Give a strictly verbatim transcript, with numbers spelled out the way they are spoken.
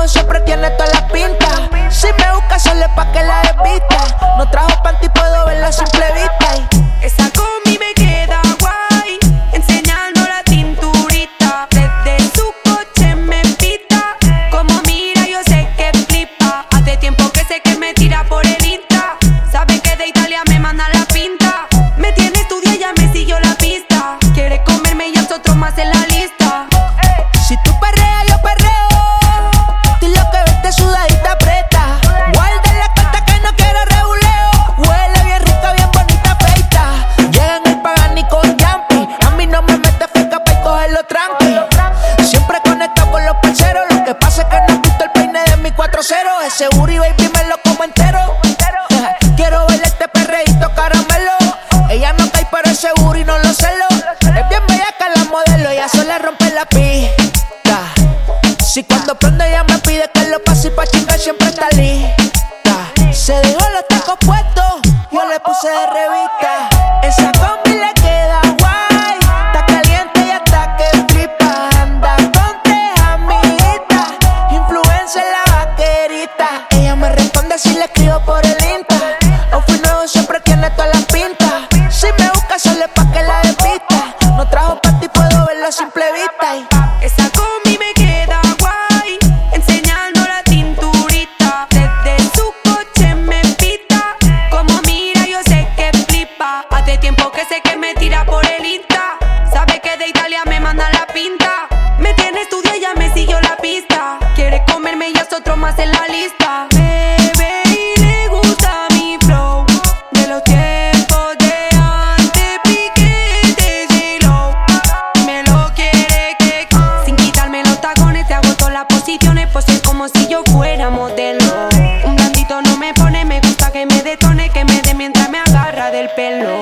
nuevo siempre tiene toda la pinta. Si me busca solo es pa' que la desvista. No trajo panty, puedo verla a simple vista. Y esa combi me queda guay, enseñando la cinturita. Desde su coche me pita, como mira yo sé que flipa. Hace tiempo que sé que me tira por el Insta. Sabe que de Italia me manda la pinta. Me tiene estudia, ya me siguió la pista. Quiere comerme y otro más en la lista. Si tú perreas, yo perreo. Tú lo que ves te sudadita aprieta. Guarda la carta que no quiero rebuleo. Huele bien rica, bien bonita, feita. Llega en el Pagani con Jumpy. A mí no me mete feca pa' cogerlo tranqui. Siempre conectado con los parceros. Lo que pasa es que no he visto el peine de mi cuatro cero. Ese booty baby me lo como entero. Quiero verle este perreíto caramelo. Ella no cae pero ese booty no lo celo. Es bien bellaca la modelo, ella sola rompe la pista. Si cuando prende ella me pide que lo pase y pa' chingar siempre está lista. Se dejó los tacos puestos, yo le puse de revista. Esa combi le queda guay, está caliente y hasta que flipa. Anda con tres amiguitas, influencer la vaquerita. Ella me responde si le escribo por el Insta. Outfit nuevo siempre tiene todas las pintas. Si me busca solo es pa' que la desvista. No trajo panty, puedo verlo a simple vista. Y esa combi me queda guay, enseñando la cinturita. Desde su coche me pita, como mira yo sé que flipa. Hace tiempo que sé que me tira por el Insta. Sabe que de Italia me manda la pinta. Me tiene estudia, ya me siguió la pista. Quiere comerme y es otro más en la lista. Bebe y le gusta mi flow, de los tiempos de antes, piquete J-Lo. Me lo quiere que sin quitarme los tacones te hago todas las posiciones, pues es como si yo fuera modelo. Un blandito no me pone, me gusta que me detone, que me dé mientras me agarra del pelo.